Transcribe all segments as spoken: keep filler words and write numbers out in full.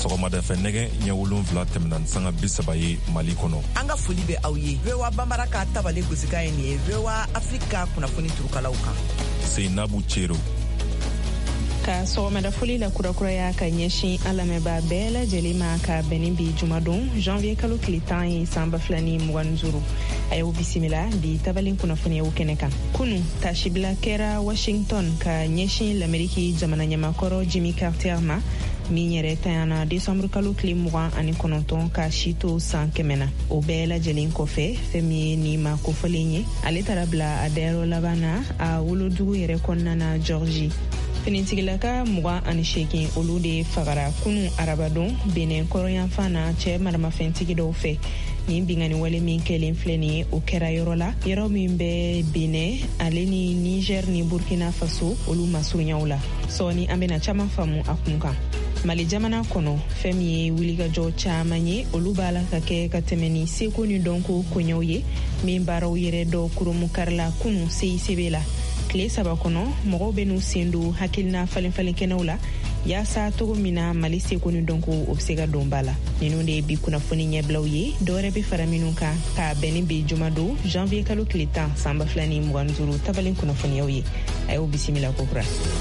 sɔgɔmada fɛ nɛgɛ ɲɛ wolonfila tɛmɛna sanga bi saba ye Mali kɔnɔ. An ka foli bɛ aw ye. V O A Bambara ka tabale gosika ye nin ye V O A Afrika kunnafoni turukalaw kan. Seinabu Cero. Ka sɔgɔmada foli la kurakuraya ka ɲɛsin an lamɛnbaa bɛɛ lajɛlen ma ka bɛn bi jumadon janvier kalo tile tan ye san ba fila ni mugan ni duuru. A y'o bisimila bi tabalen kunnafoniyaw kɛnɛ kan. Kunu tasibila kɛra Washington ka ɲɛsin l'Amérique jamana ɲamakɔrɔ Jimmy Carter ma min yɛrɛ tanyana décembre kalo tile mugan ani kɔnɔntɔn ka si to san kɛmɛ na. O bɛɛ lajɛlen kɔfɛ fɛn min ye nin ma kofɔlen ye ale taara bila a dayɔrɔ laban na a wolodugu yɛrɛ kɔnɔna na Georgie. Finitigilaka mugan ani seegin olu de fagara kunu arabadon Benin kɔrɔyanfan na cɛ maramafɛntigi dɔw fɛ. Nin bingani wale min kɛlen filɛ nin ye o kɛra yɔrɔ la yɔrɔ min bɛ Benin ale ni Niger ni Burkina Faso olu masurunyaw la. Sɔɔni an bɛna caman faamu a kun kan. Mali jamana kɔnɔ fɛn min ye wulikajɔ caman ye olu b'a la ka kɛ ka tɛmɛ ni seko ni dɔnko koɲɛw ye min baaraw yɛrɛ dɔ kurumu karila kunu C I C B la. Tile saba kɔnɔ mɔgɔw bɛ n'u sen don hakilina falen-falen kɛnɛw la yaasa togo min na Mali seko ni dɔnko o bɛ se ka don ba la. Ninnu de ye bi kunnafoni ɲɛbilaw ye dɔwɛrɛ bɛ fara minnu kan ka bɛn ni bi jumadon janvier kalo tile tan san ba fila ni mugan ni duuru tabalen kunnafoniyaw ye. A y'o bisimila kokura.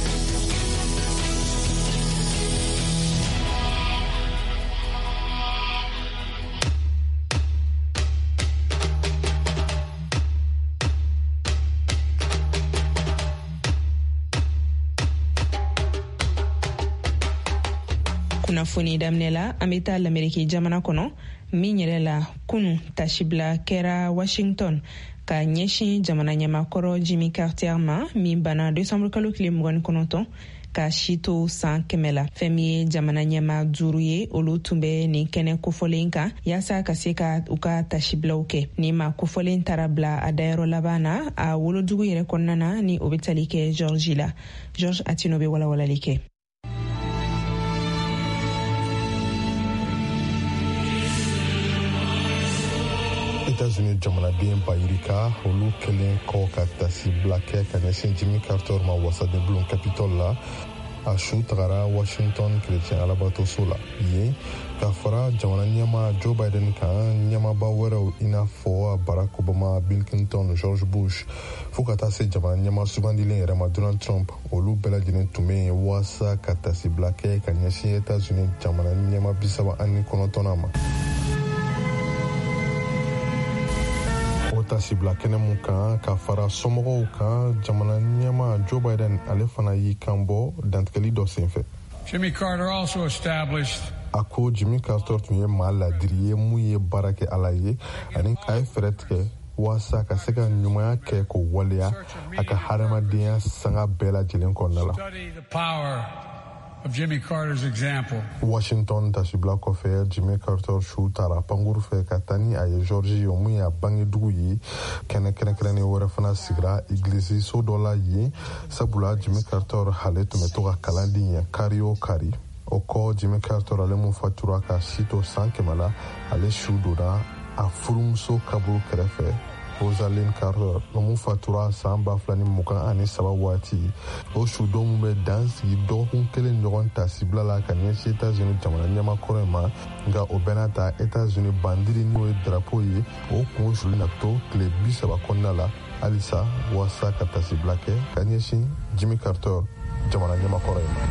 Kunnafoni daminɛ la an bɛ taa l'Amérique jamana kɔnɔ min yɛrɛ la kunu tasibila kɛra Washington ka ɲɛsin jamana ɲamakɔrɔ Jimmy Carter ma min bana décembre kalo tile mugan ni kɔnɔntɔn ka si to san kɛmɛ la. Fɛn min ye jamana ɲɛma duuru ye olu tun bɛ nin kɛnɛ kofɔlen kan yaasa ka se ka u ka tasibilaw kɛ. Ni ma kofɔlen taara bila a dayɔrɔ laban na a wolodugu yɛrɛ kɔnɔna na ni o bɛ tali kɛ Georgie la. George Atino bɛ walawalali kɛ. États-Unis jamanaden bayirika olu kelen kɔ ka tasibila kɛ ka ɲɛsin Jimmy Carter ma wasaden bulon Capitole la a su tagara Washington Chrétien alabato la yen ka fara jamana ɲɛma Joe Biden kan ɲɛmaba wɛrɛw i n'a fɔ Barack Obama, Bill Clinton, George Bush fo ka taa se jamana ɲɛma sugandilen yɛrɛ ma Donald Trump olu bɛɛ lajɛlen tun bɛ yen waasa ka tasibila kɛ ka ɲɛsin États-Unis jamana ɲɛma bisaba ani kɔnɔntɔnna ma. Tasibila kɛnɛ mun kan ka fara somɔgɔw kan jamana ɲɛma Joe Biden ale fana y'i kan bɔ dantigɛli dɔ senfɛ. Jimmy Carter also established a ko Jimmy Carter tun ye maa ladiri ye mun ye baara kɛ Ala ye ani a ye fɛɛrɛ tigɛ waasa ka se ka ɲumanya kɛ k'o waleya a ka hadamadenya sanga bɛɛ lajɛlen kɔnɔna la. Of Jimmy Carter's example. Washington tasibila kɔfɛ Jimmy Carter su taara pankuru fɛ ka taa ni a ye Georgie ye mun y'a bangedugu ye kɛnɛ kɛrɛnkɛrɛnnen wɛrɛ fana sigira igilisi so dɔ la yen sabula Jimmy Carter ale tun bɛ to ka kalan di yen kari o kari o kɔ Jimmy Carter ale mun fatura ka si to san kɛmɛ la ale su donna a furumuso kaburu kɛrɛfɛ Rosalind Carter mun fatura san ba fila ni mugan ani saba waati o su dɔ mun bɛ dan sigi dɔgɔkun kelen ɲɔgɔn tasibila la ka ɲɛsin États-Unis jamana ɲɛma kɔrɔ ma nka o bɛɛ n'a ta États-Unis bandiri n'o ye drapeau ye o kun suli na to tile bi saba kɔnɔna la halisa waasa ka tasibila kɛ ka ɲɛsin Jimmy Carter jamana ɲɛma kɔrɔ ma.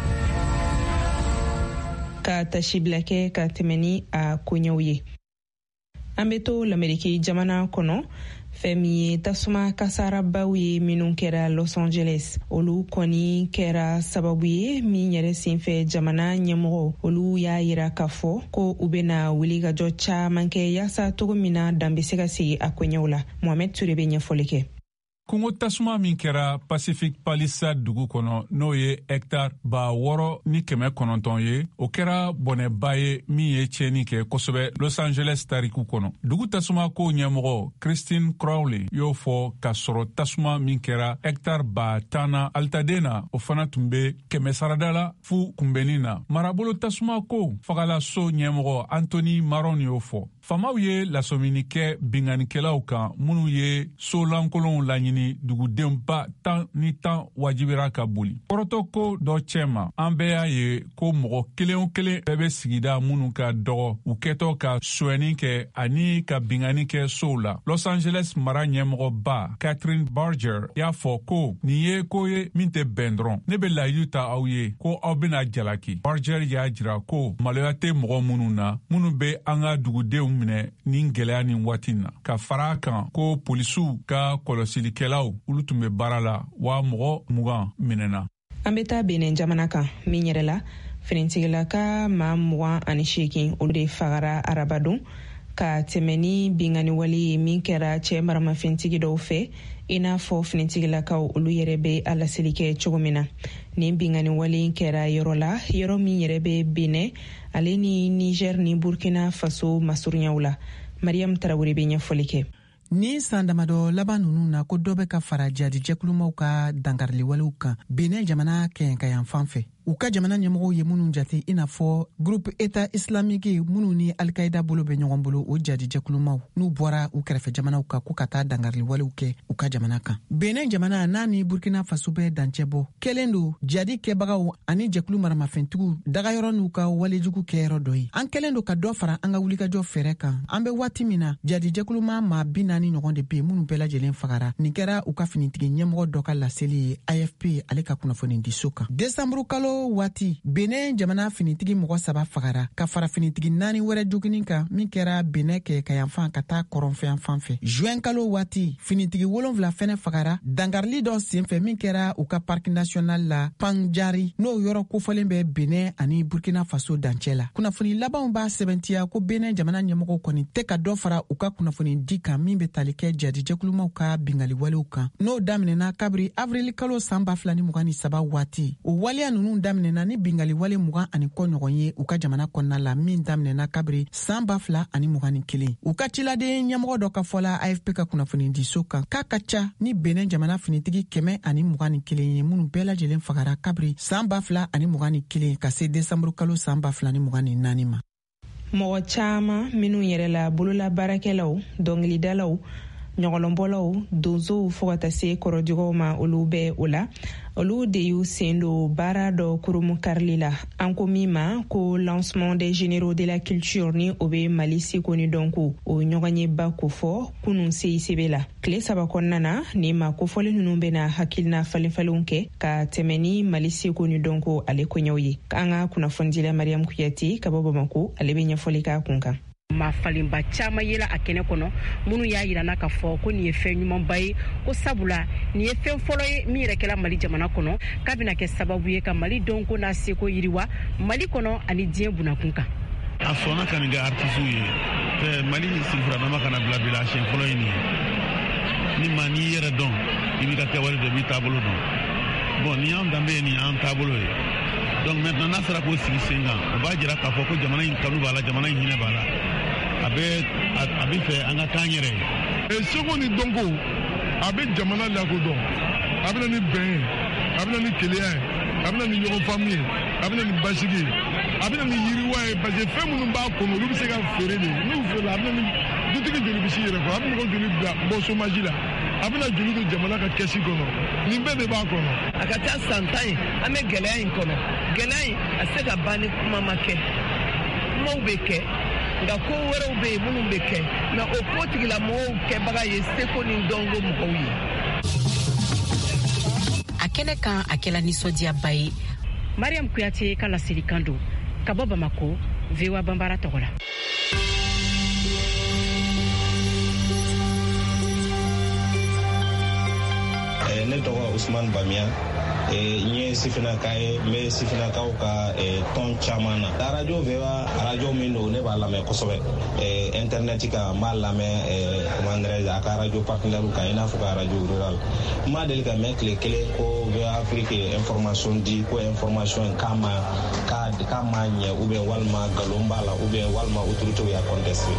Ka tasibila kɛ ka tɛmɛ ni a koɲɛw ye. An bɛ to l'Amérique jamana kɔnɔ fɛn min ye tasuma kasarabaw ye minnu kɛra Los Angeles olu kɔni kɛra sababu ye min yɛrɛ senfɛ jamana ɲɛmɔgɔ olu y'a yira k'a fɔ ko u bɛna wulikajɔ caman kɛ yaasa cogo min na dan bɛ se ka sigi a koɲɛw la. Mohamed Ture bɛ ɲɛfɔli kɛ. Kungo tasuma min kɛra Pacific Palisades dugu kɔnɔ n'o ye hectare ba wɔɔrɔ ni kɛmɛ kɔnɔntɔn ye o kɛra bɔnɛba ye min ye tiɲɛni kɛ kosɛbɛ Los Angeles tariku kɔnɔ. Dugu tasuma ko ɲɛmɔgɔ Christine Crowley y'o fɔ k'a sɔrɔ tasuma min kɛra hectare ba tan na Altadena o fana tun bɛ kɛmɛ sarada la fu kunbɛnni na. Marabolo tasuma ko fagalaso ɲɛmɔgɔ Anthony Maron y'o fɔ. Famaw ye lasɔmini kɛ binganikɛlaw kan minnu ye so lankolonw laɲini ani dugudenba tan ni tan wajibira ka boli kɔrɔtɔ ko dɔ cɛma an bɛɛ y'a ye ko mɔgɔ kelen o kelen bɛɛ bɛ sigida minnu ka dɔgɔ u kɛtɔ ka soɲɛni kɛ ani ka bingani kɛ sow la. Los Angeles mara ɲɛmɔgɔba Catherine Barger y'a fɔ ko nin ye ko ye min tɛ bɛn dɔrɔn ne bɛ layidu ta aw ye ko aw bɛna jalaki. Barger y'a jira ko maloya tɛ mɔgɔ minnu na minnu bɛ an ka dugudenw minɛ ni gɛlɛya ni waati na ka fara kan ko polisiw ka kɔlɔsilikɛlaw olu tun bɛ baara la wa mɔgɔ mugan minɛna. An bɛ taa Benin jamana kan min yɛrɛ la finitigila ka maa mugan ani seegin olu de fagara arabadon ka tɛmɛ ni bingani wale min kɛra cɛ maramafɛntigi dɔw fɛ i n'a fɔ finitigilakaw olu yɛrɛ bɛ a laseli kɛ cogo min na. Nin bingani wale kɛra yɔrɔ la yɔrɔ min yɛrɛ bɛ Benin ale ni Niger ni Burkina Faso masurunyaw la. Mariam Tarawele bɛ ɲɛfɔli kɛ. Ni san damadɔ laban ninnu na ko dɔ bɛ ka fara jadi jɛkulumaw ka dangariliwalew kan Benin jamana kɛɲɛkayan fan fɛ. U ka jamana ɲɛmɔgɔw ye minnu jate i n'a fɔ groupe État islamique minnu ni Al-Qaïda bolo bɛ ɲɔgɔn bolo o jadi jɛkulumaw n'u bɔra u kɛrɛfɛ jamanaw kan ko ka taa dangariliwalew kɛ u ka jamana kan. Benin jamana n'a ni Burkina Faso bɛ dancɛ bɔ kelen don jadi kɛbagaw ani jɛkulu maramafɛntigiw dagayɔrɔ n'u ka walejugu kɛyɔrɔ dɔ ye. An kelen don ka dɔ fara an ka wulikajɔ fɛrɛ kan. An bɛ waati min na jadi jɛkuluma maa bi naani ɲɔgɔn de bɛ minnu bɛɛ lajɛlen fagara. Nin kɛra u ka finitigi ɲɛmɔgɔ dɔ ka laseli ye A F P ale ka kunnafoni di so kan. Desanburu kalo waati Benin jamana finitigi mɔgɔ saba fagara ka fara finitigi naani wɛrɛ joginin kan min kɛra Benin kɛ kayanfan ka taa kɔrɔnfɛn fan fɛ. Juin kalo waati finitigi wolonwula fɛnɛ fagara dangarili dɔ senfɛ min kɛra u ka parc national la Pangjari n'o yɔrɔ kofɔlen bɛ Benin ani Burkina Faso dancɛ la. Kunnafoni labanw b'a sɛbɛntiya ko Benin jamana ɲɛmɔgɔw kɔni tɛ ka dɔ fara u ka kunnafoni di kan min bɛ tali kɛ jadi jɛkulumaw ka bingaliwalew kan n'o daminɛna kabiri avril kalo san ba fila ni mugan ni saba waati. O waleya ninnu daminɛna ni bingaliwale mugan ani kɔ ɲɔgɔn ye u ka jamana kɔnɔna la min daminɛna kabiri san ba fila ani mugan ni kelen. U ka ciladen ɲɛmɔgɔ dɔ ka fɔla A F P ka kunnafoni di so kan k'a ka ca ni Benin jamana finitigi kɛmɛ ani mugan ni kelen ye minnu bɛɛ lajɛlen fagara kabiri san ba fila ani mugan ni kelen ka se desanburu kalo san ba fila ni mugan ni naani ma. Mɔgɔ caman minnu yɛrɛ la bolola baarakɛlaw dɔnkilidalaw ɲɔgɔlɔnbɔlaw donsow fo ka taa se kɔrɔjɔgɔw ma olu bɛ o la olu de y'u sen don baara dɔ kurumu karili la an ko min ma ko lancement des généraux de la culture ni o bɛ Mali seko ni dɔnko o ɲɔgɔn ye ba ko fɔ kunun C I C B la tile saba kɔnɔna na ni ma kofɔli ninnu bɛna hakilina falenfalenw kɛ ka tɛmɛ ni Mali seko ni dɔnko ale koɲɛw ye an ka kunnafonidila Mariam Kuyate ka bɔ Bamako ale bɛ ɲɛfɔli k'a kun kan. Ma falenba caman yela a kɛnɛ kɔnɔ minnu y'a yirana ka fɔ ko nin ye fɛn ɲumanba ye ko sabula nin ye fɛn fɔlɔ ye min yɛrɛ kɛla Mali jamana kɔnɔ k'a bɛna kɛ sababu ye ka Mali dɔnko n'a seko yiriwa Mali kɔnɔ ani diɲɛ bunakun kan. A sɔnna ka nin kɛ artisiw ye Mali sifuradama kana bila bila a siɲɛ fɔlɔ ye nin ye ni maa n'i yɛrɛ dɔn i b'i ka kɛwale dɔn i b'i taabolo dɔn bon nin y'an danbe ye nin y'an taabolo ye donc maintenant n'a sera k'o sigi sen kan o b'a jira k'a fɔ ko jamana in kanu b'a la jamana in hinɛ b'a la a bɛ a bɛ fɛ an ka k'an yɛrɛ ye. Seko ni dɔnko a bɛ jamana lakodɔn a bɛ na ni bɛn ye a bɛ na ni keleya ye a bɛ na ni ɲɔgɔn faamu ye a bɛ na ni basigi ye a bɛ na ni yiriwa ye parce que fɛn minnu b'a kɔnɔ olu bɛ se ka feere de n'u feere a bɛ na ni dutigi joli bɛ s'i yɛrɛ kɔ a bɛ mɔgɔ joli bila bɔ somaji la a bɛ na joli don jamana ka kɛsi kɔnɔ nin bɛɛ de b'a kɔnɔ. A ka ca san tan ye an bɛ gɛlɛya in kɔnɔ gɛlɛya in a se ka ban ni kuma ma kɛ kumaw bɛ kɛ nka ko wɛrɛw bɛ yen minnu bɛ kɛ nka o ko tigilamɔgɔw kɛbaga ye seko ni dɔnko mɔgɔw ye. A kɛnɛ kan a kɛla nisɔndiyaba ye. Mariam Kuyate ka laselikan don ka bɔ Bamako V O A Banbara tɔgɔ la. Ne tɔgɔ Usman Bamiya n ye sifinaka ye n bɛ sifinakaw ka tɔn caman na arajo V O A arajo min don ne b'a lamɛn kosɛbɛ internet kan n b'a lamɛn comment dirais-je a ka arajo partenaire kan i n'a fɔ ka arajo rural n ma deli ka mɛn tile kelen ko V O A Afrique information di ko information k'a ma k'a ma ɲɛ ou bien walima nkalon b'a la ou bien walima autorité y'a contesté.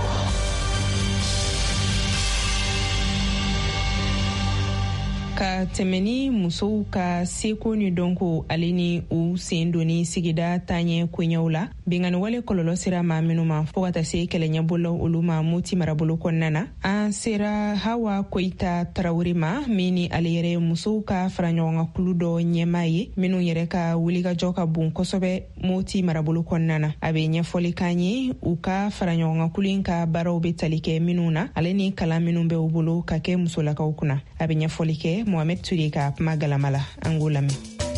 ka tɛmɛni musow ka seko ni dɔnko ale ni u sen doni sigida taɲɛ koɲɛw la bengani wale kɔlɔlɔ sera maa minnu ma fɔɔ ka ta se kɛlɛɲɛbolo olu ma Moti marabolo kɔnɔna na. An sera Hawa Koyita Tarawele ma min ni ale yɛrɛ musow ka faraɲɔgɔnka kulu dɔ ɲɛmaa ye minnu yɛrɛ ka wulikajɔ ka bon kosɛbɛ Moti marabolo kɔnɔna na. A bɛ ɲɛfɔli kan ye u ka faraɲɔgɔnka kulu in ka baaraw bɛ tali kɛ minnu na ale ni kalan minnu bɛ u bolo ka kɛ musolakaw kunna. A bɛ ɲɛfɔli kɛ Mohamed Ture ka kuma galamala an k'o lamɛn.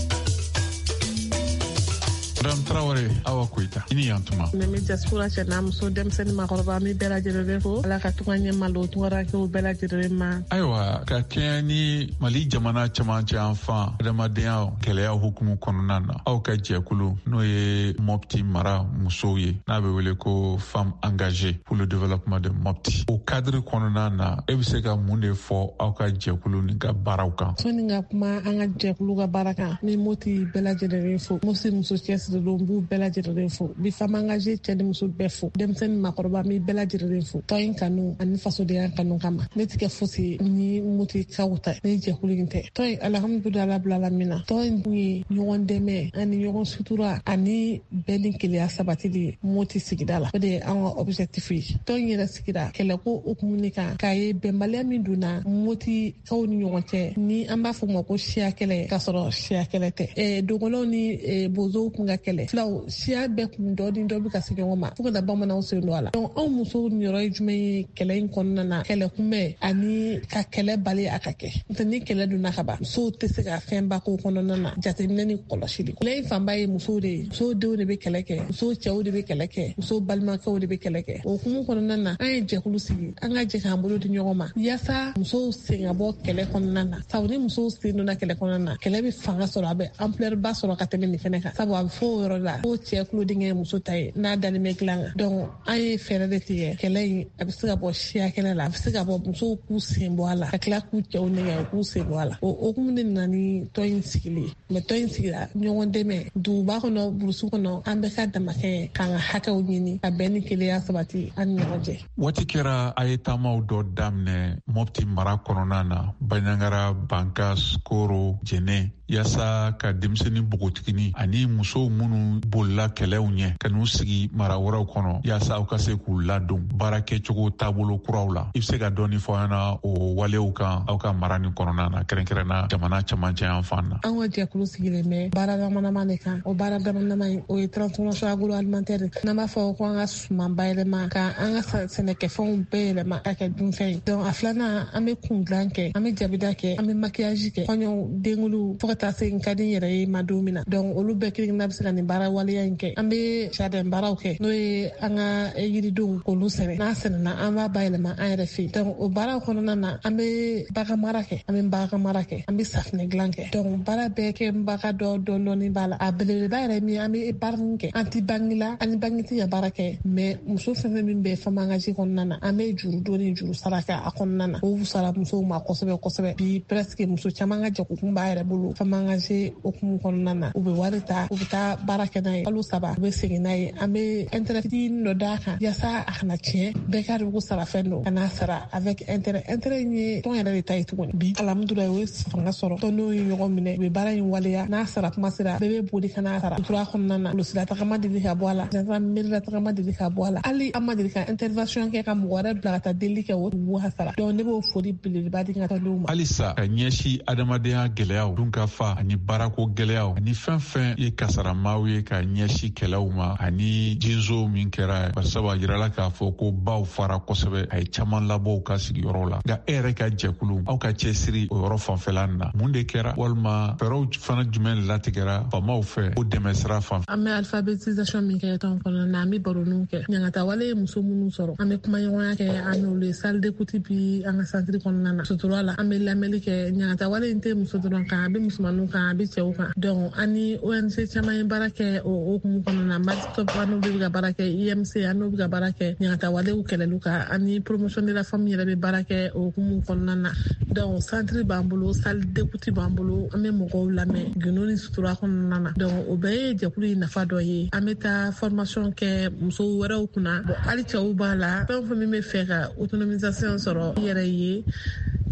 Madame Traoré, Awa Koyita, ini yantuma. Nemi diaspora cɛna muso denmisɛnnin makɔrɔba mi bɛɛ lajɛlen fo ala ka tunga ɲɛ malo tungara kɛw bɛɛ lajɛlen ma. Ayiwa ka kɛɲɛ ni Mali jamana cɛmancɛ an fan adamadenya gɛlɛya hukumu kɔnɔna na aw ka jɛkulu n'o ye Mopti mara musow ye n'a bɛ wele ko Femme Engagée pour le développement de Mopti. O cadre kɔnɔna na e bɛ se ka mun de fɔ aw ka jɛkulu ni ka baaraw kan? Sɔni ka kuma an ka jɛkulu ka baara kan ni Moti bɛɛ lajɛlen fo Mopti muso cɛsiri don b'u bɛɛ lajɛlen fo bi Femme Engagée cɛ ni muso bɛɛ fo denmisɛnnin makɔrɔba mi bɛɛ lajɛlen fo tɔn in kanu ani fasodenya kanu kama ne tɛ kɛ fosi ni Moti kaw ta ni jɛkulu in tɛ tɔn in alhamdulillah bila la min na tɔn in ye ɲɔgɔn dɛmɛ ani ɲɔgɔn sutura ani bɛɛ ni keleya sabatili Moti sigida la o de ye an ka objectif ye tɔn in yɛrɛ sigira kɛlɛko hukumu ni kan k'a ye bɛnbaliya min donna Moti kaw ni ɲɔgɔn cɛ ni an b'a fɔ ma ko siya kɛlɛ k'a sɔrɔ siya kɛlɛ tɛ ɛɛ dogolaw ni bozow kun ka kɛlɛ filaw siya bɛɛ kun dɔ ni dɔ bɛ ka se ɲɔgɔn ma fo ka na bamananw sen don a la donc anw musow niyɔrɔ ye jumɛn ye kɛlɛ in kɔnɔna na kɛlɛ kunbɛn ani ka kɛlɛ bali a ka kɛ n'o ni kɛlɛ donna ka ban musow tɛ se ka fɛn ba k'o kɔnɔna na jateminɛ ni kɔlɔsili kɛlɛ in fanba ye musow de ye musow denw de bɛ kɛlɛ kɛ musow cɛw de bɛ kɛlɛ kɛ musow balimakɛw de bɛ kɛlɛ kɛ o hukumu kɔnɔna na an ye jɛkulu sigi an ka jɛ k'an bolo di ɲɔgɔn ma yaasa musow sen ka bɔ kɛlɛ kɔnɔna na sabu ni musow sen donna kɛlɛ kɔnɔna na kɛlɛ bɛ fanga sɔrɔ a bɛ ampleur ba sɔrɔ ka tɛmɛ nin fɛnɛ kan sabu a bɛ fɔ o yɔrɔ la ko cɛ kulodenkɛ ye muso ta ye n'a dalen bɛ dilan kan donc an ye fɛɛrɛ de tigɛ kɛlɛ in a bɛ se ka bɔ siya kɛlɛ la a bɛ se ka bɔ musow k'u sen bɔ a la ka tila k'u cɛw nɛgɛ k'u sen bɔ a la o hukumu de nana ni tɔn in sigili mɛ tɔn in sigira ɲɔgɔn dɛmɛ duguba kɔnɔ burusi kɔnɔ an bɛ ka damakɛ k'an ka hakɛw ɲini ka bɛn ni keleya sabati an ni ɲɔgɔn cɛ. Waati kɛra a ye taamaw dɔ daminɛ Mopti mara kɔnɔna na Baɲangara, Bankas, Koro, Jɛnɛ yaasa ka denmisɛnnin bogotigini ani musow minnu bolila kɛlɛw ɲɛ ka n'u sigi mara wɛrɛw kɔnɔ yaasa aw ka se k'u ladon baara kɛcogo taabolo kuraw la. I bɛ se ka dɔɔni fɔ an na o walew kan aw ka mara nin kɔnɔna na kɛrɛnkɛrɛnna jamana cɛmancɛ yan fan na. An ka jɛkulu sigilen bɛ baara damanama de kan o baara damanama in o ye transformation agroalimentaire n'an b'a fɔ ko an ka suman bayɛlɛma ka an ka sɛnɛkɛfɛnw bɛɛ yɛlɛma ka kɛ dunfɛn ye donc a filanan an bɛ kun dilan kɛ an bɛ jabida kɛ an bɛ maquillage kɛ kɔɲɔw denkuluw fo ka taa se n ka di n yɛrɛ ye ma don min na donc olu bɛɛ kelen bɛ se ka nin baara waleya in kɛ an bɛ jardin baaraw kɛ n'o ye an ka yiridenw k'olu sɛnɛ n'a sɛnɛna an b'a bayɛlɛma an yɛrɛ fɛ yen donc o baaraw kɔnɔna na an bɛ bagan mara kɛ an bɛ bagan mara kɛ an bɛ safinɛ dilan kɛ donc baara bɛɛ kɛ baga dɔ dɔɔni b'a la a belebeleba yɛrɛ min an bɛ baara kɛ an ti bangi la an ni bangi tɛ ka baara kɛ mais muso fɛn fɛn min bɛ Femme Engagée kɔnɔna na an bɛ juru don ni juru sara kɛ a kɔnɔna na o fusara musow ma kosɛbɛ kosɛbɛ bi presque muso caman ka jɛkulu b'a yɛrɛ bolo Femme Engagée okumu kɔnɔna na u bɛ wari ta u bɛ taa baara kɛ n'a ye kalo saba u bɛ segin n'a ye an bɛ intérêt fitinin dɔ d'a kan yaasa a kana tiɲɛ bɛɛ ka dɔn ko sara fɛn don ka n'a sara avec intérêt intérêt in ye tɔn yɛrɛ de ta ye tuguni bi alhamdulilayi o ye fanga sɔrɔ tɔndenw ye ɲɔgɔn minɛ u bɛ baara in waleya n'a sara kuma sera bɛɛ bɛ boli ka n'a sara sutura kɔnɔna na polosila tagama deli ka bɔ a la gendarme mairie tagama deli ka bɔ a la hali an ma deli ka intervention kɛ ka mɔgɔ wɛrɛ bila ka taa deli kɛ o tugu ka sara donc ne b'o foli belebeleba di n ka tɔndenw ma. Halisa ka ɲɛsin adamadenya gɛlɛyaw dunkafa ani baarako gɛlɛyaw ani fɛn fɛn ye kasaramaaw ye ka ɲɛsin kɛlɛw ma ani jinzow min kɛra barisaba a yirala k'a fɔ ko baw fara kosɛbɛ a ye caman labɔ u ka sigiyɔrɔ la nka e yɛrɛ ka jɛkulu aw ka cɛsiri o yɔrɔ fanfɛla na mun de kɛra walima fɛɛrɛw fana jumɛn latigɛra faamaw fɛ o dɛmɛ sira fan fɛ. An bɛ alphabétisation min kɛ tɔn kɔnɔna na an bɛ baroninw kɛ ɲangata wale ye muso minnu sɔrɔ an bɛ kumaɲɔgɔnya kɛ an n'olu ye salle d'écoute bi an ka centre kɔnɔna na sutura la an bɛ lamɛnni kɛ ɲangata wale in tɛ muso dɔrɔn kan a bɛ musomaninw kan a bɛ cɛw kan donc an ni O N G caman ye baara kɛ o hukumu kɔnɔna na Madstop an n'u bɛ ka baara kɛ I M C an n'u bɛ ka baara kɛ ɲangata walew kɛlɛliw kan ani promotion de la femme yɛrɛ bɛ baara kɛ o hukumu kɔnɔna na donc centre b'an bolo salle d'écoute b'an bolo an bɛ mɔgɔw lamɛn gindo ni sutura kɔnɔna na donc o bɛɛ ye jɛkulu in nafa dɔ ye an bɛ taa formation kɛ muso wɛrɛw kunna bon hali cɛw b'a la fɛn o fɛn min bɛ fɛ ka autonomisation sɔrɔ i yɛrɛ ye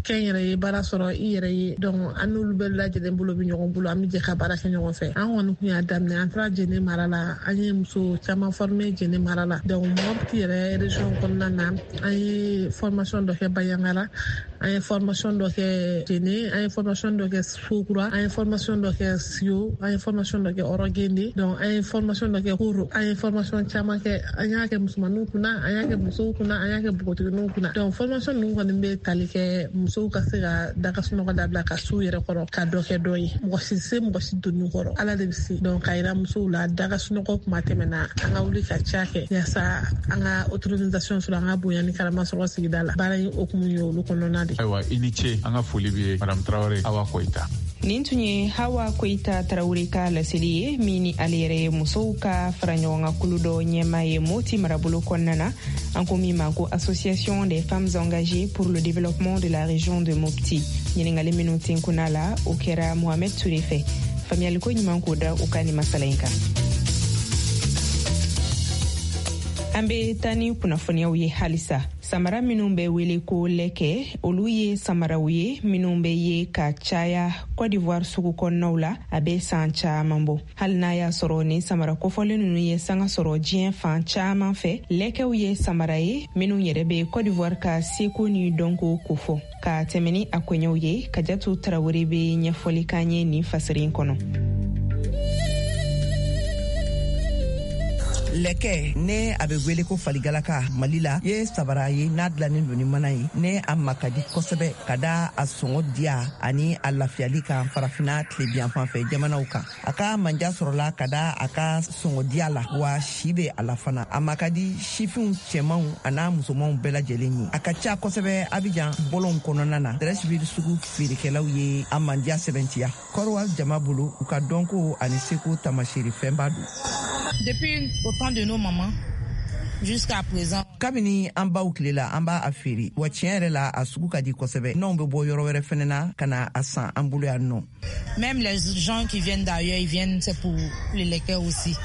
kɛn yɛrɛ ye baara sɔrɔ i yɛrɛ ye donc an n'olu bɛɛ lajɛlen bolo bɛ ɲɔgɔn bolo an bɛ jɛ ka baara kɛ ɲɔgɔn fɛ an kɔni kun y'a daminɛ an taara Jɛnɛ mara la an ye muso caman former Jɛnɛ mara la donc Mopti yɛrɛ région kɔnɔna na an ye formation dɔ kɛ Bayangara an ye formation dɔ kɛ Jɛnɛ an ye formation dɔ kɛ Sokura an ye formation dɔ kɛ Sio an ye formation dɔ kɛ Orogende donc an ye formation dɔ kɛ Koro an ye formation caman kɛ an y'a kɛ musomaninw kunna an y'a kɛ musow kunna an y'a kɛ npogotigininw kunna donc formation ninnu kɔni bɛ tali kɛ musow ka se ka dakasunɔgɔ dabila ka s'u yɛrɛ kɔrɔ ka dɔ kɛ dɔ ye mɔgɔ si se mɔgɔ si donni kɔrɔ ala de bɛ se donc ka yira musow la dakasunɔgɔ kuma tɛmɛna an ka wuli ka ca kɛ yaasa an ka autorisation sɔrɔ an ka bonya ni karama sɔrɔ sigida la baara in okumu ye olu kɔnɔna de. Ayiwa i ni ce an ka foli bɛ madame Traoré Awa Koyita. Nin tun ye Hawa Koyita Traoré ka laseli ye min ni ale yɛrɛ ye musow ka fara ɲɔgɔn kan kulu dɔ ɲɛmaa ye Mopti marabolo kɔnɔna na an ko min ma ko Association des femmes engagées pour le développement de la région de Mopti. Ɲininkali minnu tenkuna la o kɛra Mohamed Touré fɛ faamuyaliko ɲuman k'o da u ka ni masala in kan. An bɛ taa ni kunnafoniyaw ye halisa. Samara minnu bɛ wele ko lɛkɛ olu ye samaraw ye minnu bɛ ye ka caya Côte d'Ivoire sugu kɔnɔnaw la a bɛ san caman bɔ. Hali n'a y'a sɔrɔ ni samara kofɔlen ninnu ye sanga sɔrɔ diɲɛ fan caman fɛ lɛkɛw ye samara ye minnu yɛrɛ bɛ Côte d'Ivoire ka seko ni dɔnko kofɔ. Ka tɛmɛ ni a koɲɛw ye Kajatu Traoré bɛ ɲɛfɔli k'an ye nin fasiri kɔnɔ. Lɛkɛ ne a bɛ wele ko faligalaka Mali la ye sabara ye n'a dilannen don ni mana ye ne a ma ka di kosɛbɛ ka da a sɔngɔ diya ani a lafiyali kan farafina tilebiyan fan fɛ jamanaw kan a ka manja sɔrɔla ka da a ka sɔngɔ diya la wa si bɛ a la fana a ma ka di sifinw cɛmanw a n'a musomanw bɛɛ lajɛlen ye a ka ca kosɛbɛ Abidjan bɔlɔnw kɔnɔna na Dresville sugu feerekɛlaw ye a mandiya sɛbɛntiya Kɔrɔwari jama bolo u ka dɔnko ani seko tamasiri fɛnba don. Depuis autant de nos mamans jusqu'à présent. Kabini an baw tile la an b'a a feere wa tiɲɛ yɛrɛ la a sugu ka di kosɛbɛ n'anw bɛ bɔ yɔrɔ wɛrɛ fɛnɛ na ka na a san an bolo yan nɔ. Même les gens qui viennent d'ailleurs ils viennent c'est pour les lɛkɛ aussi.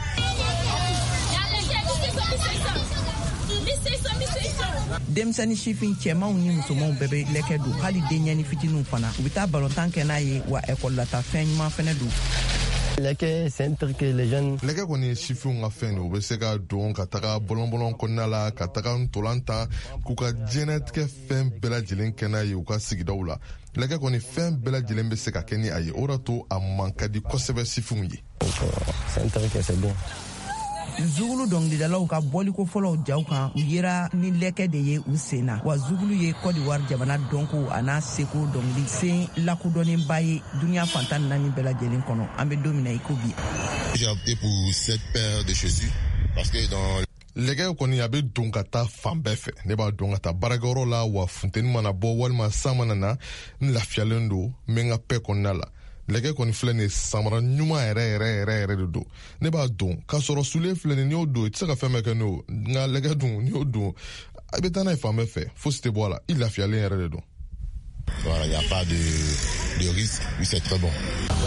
Denmisɛnnin sifin cɛmanw ni musomanw bɛɛ bɛ lɛkɛ don hali denɲɛni fitininw fana u bɛ taa balontan kɛ n'a ye wa école la taa fɛn ɲuman fɛnɛ don. Lɛkɛ c'est un truc que les jeunes lɛkɛ kɔni ye sifinw ka fɛn de u bɛ se ka don ka taga bɔlɔn-bɔlɔn kɔnɔna la ka taga ntolan ta k'u ka diɲɛnatigɛ fɛn bɛɛ lajɛlen kɛ n'a ye u ka sigidaw la lɛkɛ kɔni fɛn bɛɛ lajɛlen bɛ se ka kɛ ni a ye o de to a man ka di kosɛbɛ sifinw ye. c'est un truc que c'est bon. Zugulu dɔnkilidalaw ka bɔliko fɔlɔw jaw kan u yera ni lɛkɛ de ye u sen na wa Zugulu ye Côte d'Ivoire jamana dɔnko a n'a seko dɔnkili sen lakodɔnnenba ye duniya fantan naani bɛɛ lajɛlen kɔnɔ an bɛ don min na i ko bi. J'ai opté pour cette paire de chaussures parce que dans lɛkɛ kɔni a bɛ don ka taa fan bɛɛ fɛ ne b'a don ka taa baarakɛyɔrɔ la wa funteni mana bɔ walima san mana na n lafiyalen don n bɛ n ka pɛ kɔnɔna la lɛkɛ kɔni filɛ nin samara ɲuman yɛrɛ yɛrɛ yɛrɛ yɛrɛ de don ne b'a don k'a sɔrɔ sulen filɛ nin n'i y'o don i tɛ se ka fɛn bɛɛ kɛ n'o nka lɛkɛ dun n'i y'o don i bɛ taa n'a ye fan bɛɛ fɛ fosi tɛ bɔ a la i lafiyalen yɛrɛ de don. Voilà, il n'y a pas de, de risque, oui c'est très bon.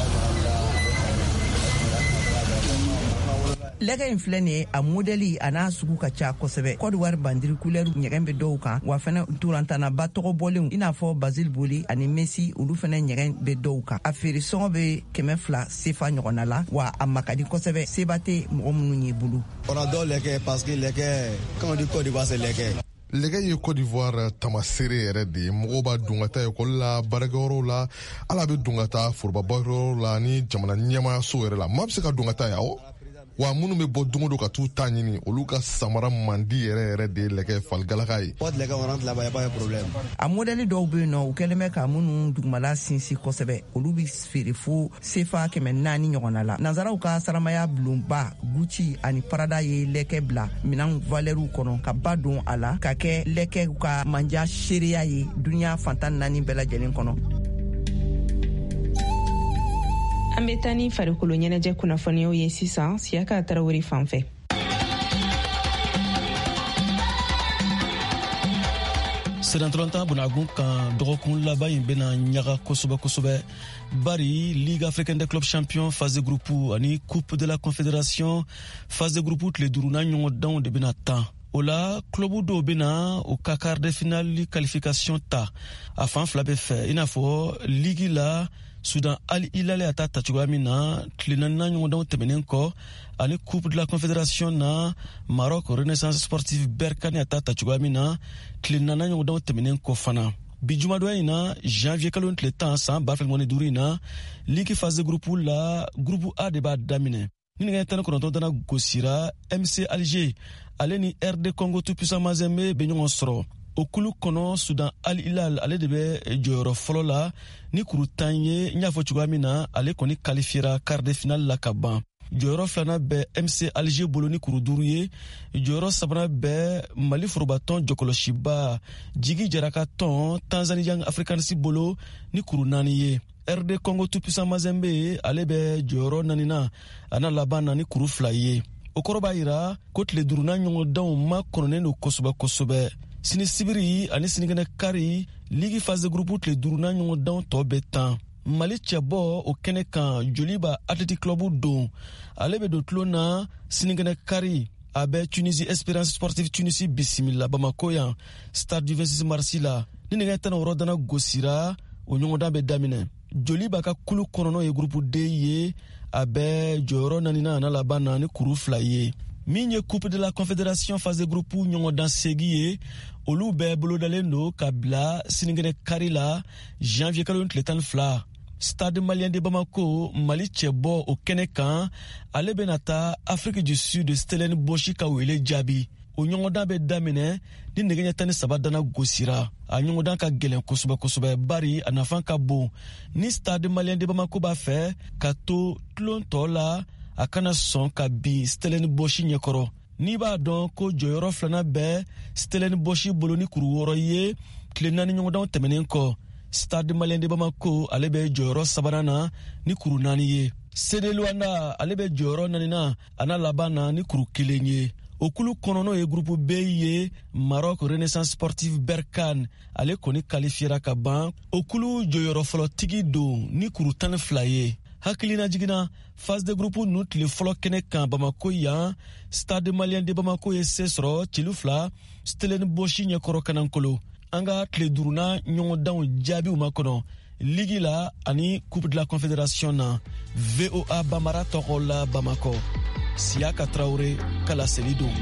Lɛkɛ in filɛ nin ye a modèle a n'a sugu ka ca kosɛbɛ Côte d'Ivoire bandiri couleur ɲɛgɛn bɛ dɔw kan wa fɛnɛ ntolantanaba tɔgɔ bɔlenw i n'a fɔ Basile Boli ani Messi olu fɛnɛ ɲɛgɛn bɛ dɔw kan a feere sɔngɔ bɛ kɛmɛ fila sefa ɲɔgɔnna la wa a ma ka di kosɛbɛ seba tɛ mɔgɔ minnu ye bolo. On adore lɛkɛ parce que lɛkɛ quand on dit Côte d'Ivoire c'est lɛkɛ. lɛkɛ ye Côte d'Ivoire tamasere yɛrɛ de ye mɔgɔw b'a don ka taa ekɔli la baarakɛyɔrɔw la ala bɛ don ka taa forobabaarakɛyɔrɔw la ni jamana ɲɛmaayaso yɛrɛ la maa bɛ se ka don ka taa yan awɔ. Wa minnu bɛ bɔ don o don ka t'u ta ɲini olu ka samara mandi yɛrɛ yɛrɛ de ye lɛkɛ faligalaka ye. A modèle dɔw bɛ yen nɔ u kɛlen bɛ ka minnu dugumala sinsin kosɛbɛ olu bɛ feere fo sefa kɛmɛ naani ɲɔgɔnna la nanzaraw ka saramaya bulonba Gucci ani Prada ye lɛkɛ bila minɛn valɛriw kɔnɔ ka ba don a la ka kɛ lɛkɛw ka manja seereya ye duniya fantan naani bɛɛ lajɛlen kɔnɔ. An bɛ taa ni farikolo ɲɛnajɛ kunnafoniyaw ye sisan Siyaka Tarawele fan fɛ. Sɛdɛntɔlɔntan Bunagun kan dɔgɔkun laban in bɛna ɲaga kosɛbɛ kosɛbɛ bari Ligue africaine des clubs champions phase de groupe ani Coupe de la Confédération phase de groupe tile duurunan ɲɔgɔndanw de bɛna tan o la club dɔw bena o ka quart de finale qualification ta a fan fila bɛ fɛ i n'a fɔ ligi la Sudan Al Hilal a ta ta cogoya min na tile naaninan ɲɔgɔndanw tɛmɛnen kɔ ani coupe de la confédération na Maroc Renaissance sportive Berkane a ta ta cogoya min na tile naaninan ɲɔgɔndanw tɛmɛnen kɔ fana bi jumadoya in na janvier kalo tile tan san ba fila ni duuru in na ligue phase de groupe la groupe A de b'a daminɛ ni nɛgɛ tan ni kɔnɔntɔn dana gosira M C Alger ale ni R D Congo tout puissant Mazembe bɛ ɲɔgɔn sɔrɔ o kulu kɔnɔ Sudan Al Hilal ale de bɛ jɔyɔrɔ fɔlɔ la ni kuru tan ye n y'a fɔ cogoya min na ale kɔni qualifiera quart de finale la ka ban jɔyɔrɔ filanan bɛ M C Alger bolo ni kuru duuru ye jɔyɔrɔ sabanan bɛ Mali forobatɔn jɔkɔlɔsiba Jigi Jaraka tɔn Tanzania Young Africans bolo ni kuru naani ye R D Congo tout puissant Mazembe ale bɛ jɔyɔrɔ naaninan a na laban na ni kuru fila ye o kɔrɔ b'a yira ko tile duurunan ɲɔgɔndanw ma kɔnɔnen don kosɛbɛ kosɛbɛ sini sibiri ani sinikɛnɛ kari ligue phase de groupe tile duurunan ɲɔgɔndanw tɔ bɛ tan Mali cɛbɔ o kɛnɛ kan Joliba Athletic Club don ale bɛ don tulon na sinikɛnɛ kari a bɛ Tunisie Espérance Sportive Tunisie bisimila Bamako yan stade du vingt-six mars la ni nɛgɛ tan ni wɔɔrɔ dana gosira o ɲɔgɔndan bɛ daminɛ Joliba ka kulu kɔnɔnɔ ye groupe D ye a bɛ jɔyɔrɔ naaninan ana laban na ni kuru fila ye min ye coupe de la confédération phase de groupe ɲɔgɔndan segi ye olu bɛɛ bolodalen don ka bila sinikɛnɛ kari la janvier kalo tile tan ni fila stade malien de Bamako Mali cɛbɔ o kɛnɛ kan ale bɛna taa Afrique du Sud Stellenbosch ka wele jaabi o ɲɔgɔndan bɛ daminɛ ni nɛgɛ ɲɛ tan ni saba dana gosira a ɲɔgɔndan ka gɛlɛn kosɛbɛ kosɛbɛ bari a nafan ka bon ni stade malien de Bamako b'a fɛ ka to tulon tɔ la a kana sɔn ka bin Stellenbosch ɲɛkɔrɔ n'i b'a dɔn ko jɔyɔrɔ filanan bɛ Stellenbosch bolo ni kuru wɔɔrɔ ye tile naani ɲɔgɔndanw tɛmɛnen kɔ stade malien de Bamako ale bɛ jɔyɔrɔ sabanan na ni kuru naani ye Sede Luanda ale bɛ jɔyɔrɔ naaninan a na laban na ni kuru kelen ye o kulu kɔnɔnɔ ye groupe B ye Maroc Renaissance sportive Berkane ale kɔni qualifiera ka ban o kulu jɔyɔrɔ fɔlɔtigi don ni kuru tan ni fila ye hakilina jiginna phase de groupe nu tile fɔlɔ kɛnɛ kan Bamako yan stade malien de Bamako ye se sɔrɔ cilu fila Stellenbosch ɲɛkɔrɔ kanankolo an ka tile duurunan ɲɔgɔndanw jaabiw ma kɔnɔ ligi la ani coupe de la confédération na V O A Bamara tɔgɔ la Bamako Siaka Traoré kala seli don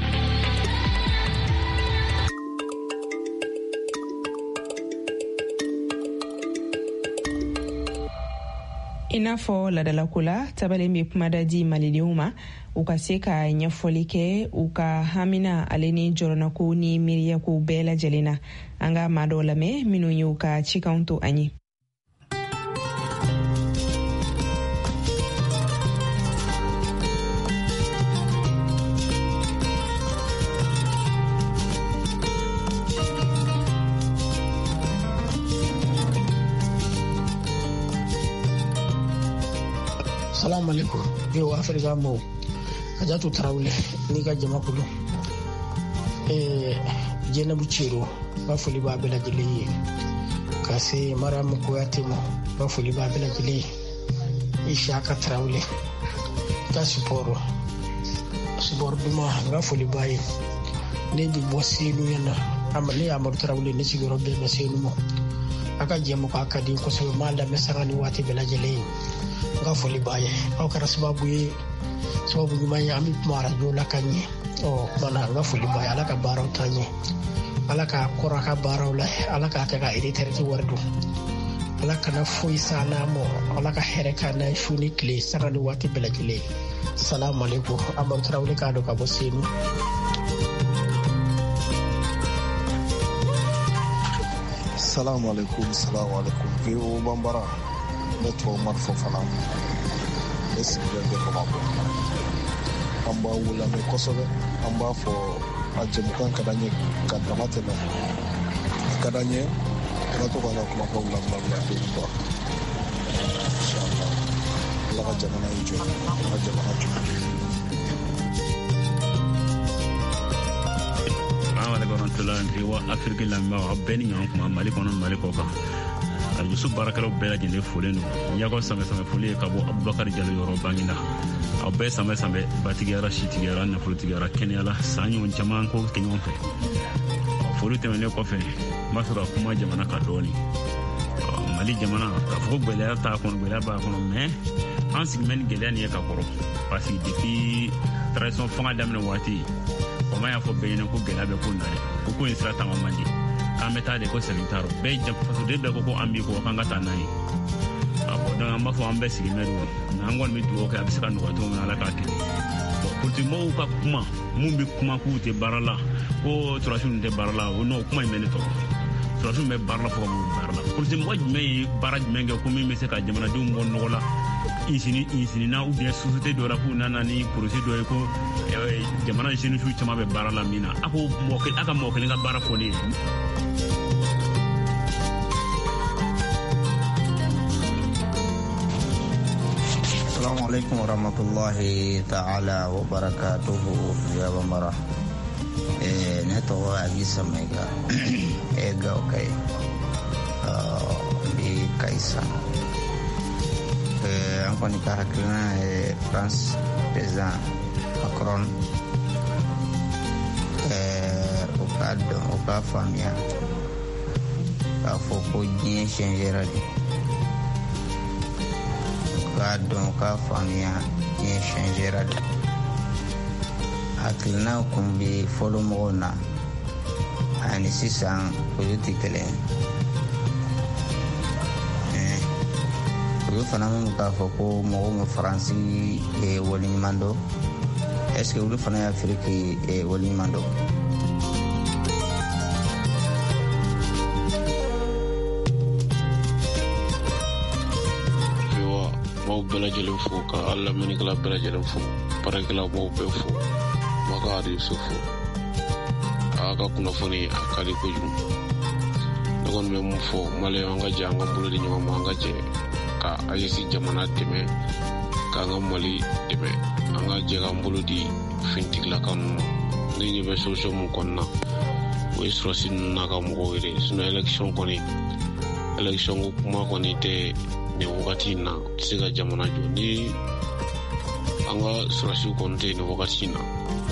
I n'a fɔ ladalako la tabalen bɛ kumada di malidenw ma u ka se ka ɲɛfɔli kɛ u ka hamina ale ni jɔrɔnako ni miiriyako bɛɛ lajɛlen na an ka maa dɔw lamɛn minnu y'u ka cikanw to an ye. Salamu alaikum. Yo Afrika mo. Ajatu Traoré ni ka jama kulu. Eh Jenabu Chiro ba foli ba bela jili. Kasi Maram Kouyaté mo ba foli ba bela jili. Ishaka Traoré. Ta suporo. Suporo duma ba foli ba yi. Ne di bosinu yana. Amali Amadou Traoré ne sigoro be mesenu mo. Aka jema ko akadi ko so manda mesangani wati bela jili. Nga foli baye aw kara sababu ye sababu ɲuman ye an bɛ kuma arajo la ka ɲɛ ɔ mana nga foli baye ala ka baaraw ta ɲɛ ala ka kɔrɔ ka baaraw la ala k'a kɛ ka retraite wari don ala kana foyi sa n'a mɔ ala ka hɛrɛ k'a n'a ye su ni tile sanga ni waati bɛɛ lajɛlen salamu alaikum Amadou Traoré k'a dɔn ka bɔ Senu. Salamu alaikum salamu alaikum V O A Bambara ne tɔgɔ Umaru Fofana ne sigilen bɛ Bamako an b'a lamɛn kosɛbɛ an b'a fɔ a jɛmukan ka d'an ye ka dama tɛmɛ a ka d'an ye an ka to k'an ka kumakanw labila dɔɔni quoi inchallah ala ka jamana in jɔ ala ka jamana jɔ. Salamu alaikum warahmatullahi wabarakatuh. Afrique lamɛnbagaw aw bɛɛ ni ɲɔgɔn kuma Mali kɔnɔ Mali kɔ kan radio so barakɛlaw bɛɛ lajɛlen folen don ɲɛkɔ samɛ samɛ foli ye ka bɔ Abubakar Jalo yɔrɔ Banginda aw bɛɛ samɛ samɛ batigiyara sitigiyara nafolotigiyara kɛnɛyala san ɲɔgɔn caman ko kɛ ɲɔgɔn fɛ foli tɛmɛnen kɔfɛ n b'a fɛ ka kuma jamana ka dɔɔni Mali jamana k'a fɔ ko gɛlɛya t'a kɔnɔ gɛlɛya b'a kɔnɔ mais an sigilen ni gɛlɛya nin ye ka kɔrɔ parce que depuis transition fanga daminɛ waati o ma y'a fɔ bɛɛ ɲɛna ko gɛlɛya bɛ ko na dɛ ko ko in sira taama man di k'an bɛ taa de ko segin t'a rɔ bɛɛ jɛ fasoden bɛɛ ko ko an b'i kɔ k'an ka taa n'a ye a bon donc an b'a fɔ an bɛɛ sigilen don mais an kɔni bɛ dugawu kɛ a bɛ se ka nɔgɔya cogo min na Ala k'a kɛ bon politigimɔgɔw ka kuma mun bɛ kuma k'u tɛ baara la ko surasiw tɛ baara la o non kuma in bɛ ne tɔɔrɔ surasiw bɛ baara la fo ka b'u baara la politigimɔgɔ jumɛn ye baara jumɛn kɛ ko min bɛ se ka jamanadenw bɔ nɔgɔ la insini insini na ou bien société dɔ la k'u nana ni projet dɔ ye ko jamana jeunesse caman bɛ baara la min na a ko mɔgɔ a ka mɔgɔ kelen ka baara fɔ ne ye. Assalamu alaikum warahmatullahi ta'ala wabarakatuhu ya Bambara. Eh ne tɔgɔ Agisa Mega e ga okay di Kaisa. Eh an kɔni ka hakilina ye France président Macron eh o ka dɔn o ka faamuya k'a fɔ ko diɲɛ changera de ka dɔn ka faamuya diɲɛ changera de hakilina kun bɛ fɔlɔ mɔgɔw na ani sisan olu tɛ kelen olu fana min k'a fɔ ko mɔgɔw ma faransi waleɲuman dɔn est-ce que olu fana ye afiriki waleɲuman dɔn. Mau bɛɛ lajɛlen fo ka Ala lamɛnnikɛla bɛɛ lajɛlen fo baarakɛla b'aw bɛɛ fo ma ka hadiso fo a ka kunnafoni a ka di kojugu ne kɔni bɛ mun fɔ maliyɛn an ka jɛ an ka bolo di ɲɔgɔn ma an ka jɛ ka ayesi jamana dɛmɛ k'an ka Mali dɛmɛ an ka jɛ k'an bolo di finitigilakan ninnu ne ɲɛ bɛ solution mun kɔnɔna o ye surasi ninnu n'a ka mɔgɔw yɛrɛ sinon élection kɔni élection ko kuma kɔni tɛ nin wagati in na tɛ se ka jamana jɔ ni an ka surasiw kɔni tɛ nin wagati in na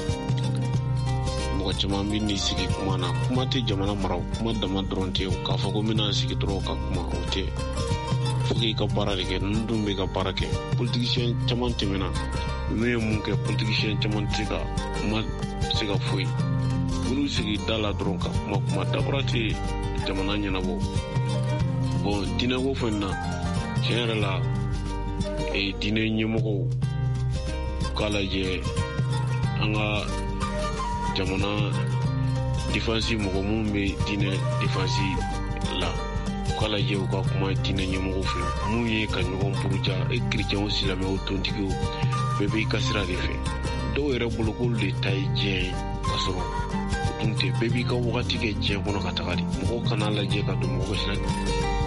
mɔgɔ caman bɛ n'i sigi kuma na kuma tɛ jamana mara kuma dama dɔrɔn tɛ k'a fɔ ko n bɛna sigi dɔrɔn ka kuma o tɛ fo k'i ka baara de kɛ ninnu dun bɛ ka baara kɛ politicien caman tɛmɛna ninnu ye mun kɛ politicien caman tɛ se ka kuma se ka foyi olu sigi da la dɔrɔn ka kuma kuma dabara tɛ jamana ɲɛnabɔ bon diinɛko fɛn na tiɲɛ yɛrɛ la diinɛ ɲɛmɔgɔw k'a lajɛ an ka jamana défense mɔgɔ minnu bɛ diinɛ défense la k'a lajɛ u ka kuma diinɛ ɲɛmɔgɔw fɛ mun ye ka ɲɔgɔn buruja e chrétiens silamɛw tontigiw bɛɛ b'i ka sira de fɛ dɔw yɛrɛ bolo k'olu de ta ye diɲɛ ye k'a sɔrɔ o tun tɛ bɛɛ b'i ka wagati kɛ diɲɛ kɔnɔ ka taga de mɔgɔw kana lajɛ ka don mɔgɔ sira de.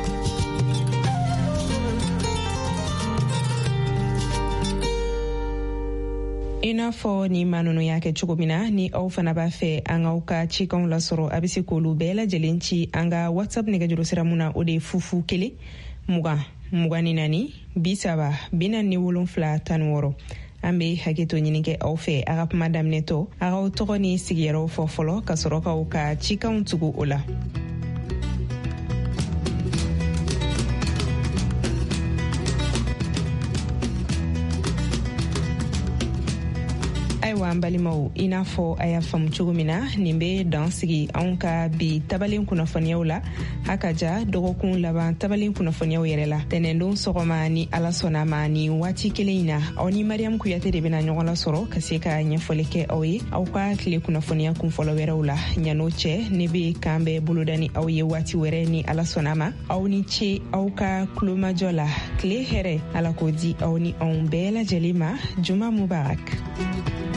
I n'a fɔ ni maa ninnu y'a kɛ cogo min na ni aw fana b'a fɛ an k'aw ka cikanw lasɔrɔ a bɛ se k'olu bɛɛ lajɛlen ci an ka whatsapp nɛgɛjuru sira mun na o de ye fufu kelen mugan mugan ni naani bi saba bi naani ni wolonfila tan ni wɔɔrɔ an bɛ hakɛto ɲini kɛ aw fɛ a ka kuma daminɛtɔ a k'aw tɔgɔ ni sigiyɔrɔw fɔ fɔlɔ ka sɔrɔ k'aw ka cikanw tugu o la. Ayiwa an balimaw i n'a fɔ a y'a faamu cogo min na nin bɛ dan sigi anw ka bi tabalen kunnafoniyaw la a ka ja dɔgɔkun laban tabalen kunnafoniyaw yɛrɛ la tɛnɛndon sɔgɔma ni ala sɔnna ma ni waati kelen in na aw ni Mariam Kuyate de bɛna ɲɔgɔn lasɔrɔ ka se ka ɲɛfɔli kɛ aw ye aw ka tile kunnafoniya kunfɔlɔ wɛrɛw la ɲan'o cɛ ne bɛ k'an bɛɛ boloda ni aw ye waati wɛrɛ ni ala sɔnna ma aw ni ce aw ka kulomajɔ la tile hɛrɛ ala k'o di aw ni anw bɛɛ lajɛlen ma juma mubarak.